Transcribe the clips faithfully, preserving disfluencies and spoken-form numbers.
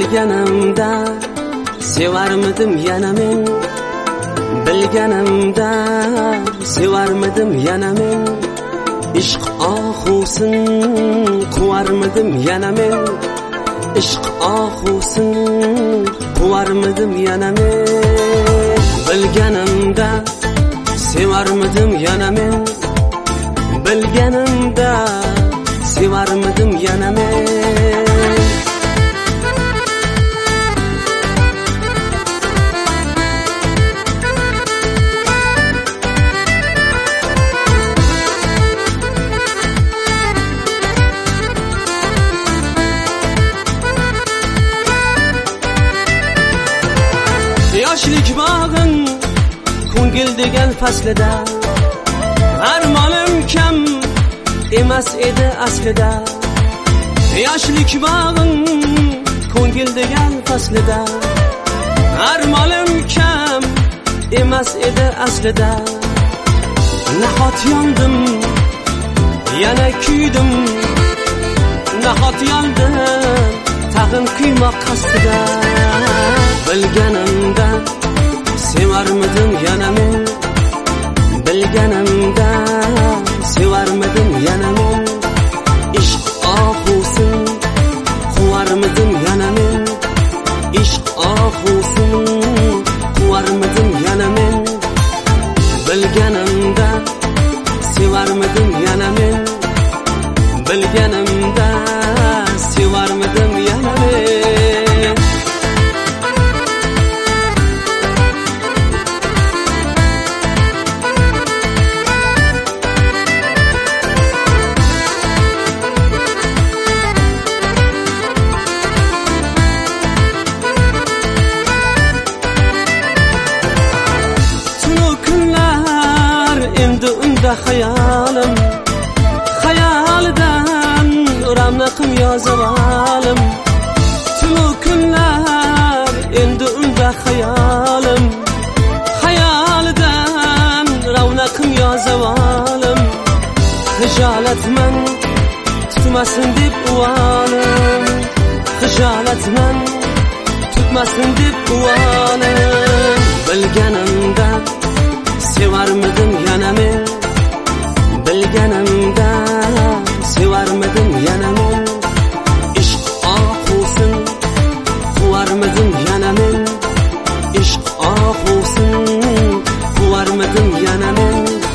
bilganimda sevarmidim yana men, bilganimda sevarmidim yana men, ishq ohusin quvarmidim yana men, ishq ohusin quvarmidim yana men, bilganimda sevarmidim yana men, bilganimda sevarmidim yana men. Yoshlik bag'in ko'ngil degan faslida, armonim kam emas edi aslida. Yoshlik bag'in ko'ngil degan faslida, armonim kam emas edi aslida. Nahot yondim, yana kuydim, nahot yondim, tag'in kuymoq qasdida. Bilganimda sevarmidim yana men, bilganimda sevarmidim yana men, ishq ohusin quvarmidim yana men, ishq ohusin quvarmidim yana men, bilganimda sevarmidim yana men, bilganimda sevarmidim yana men. Hayalim, hayalidan uramliqim yozavalim. Tunu kunlar endi unda hayalim, hayalidan ravnaqim yozavalim. Hijolatman tutmasin deb uvalim, hijolatman tutmasin deb uvalim. Bilganimda sevarmidim yana men, bilganimda sevarmidim yana men, ishq ohusin quvarmidim yana men, ishq ohusin quvarmidim yana men.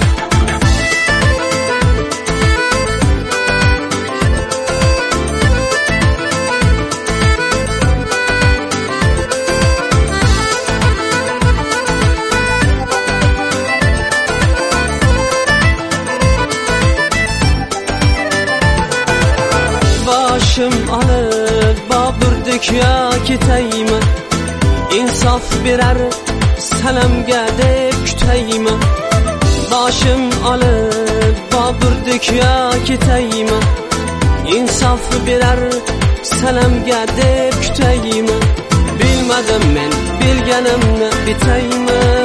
Boshim olib Boburdek yo ketaymi, insof berar salamga deb kutaymi. Boshim olib Boburdek yo ketaymi, insof berar salamga deb kutaymi. Bilmadim men bilganimni bitaymi,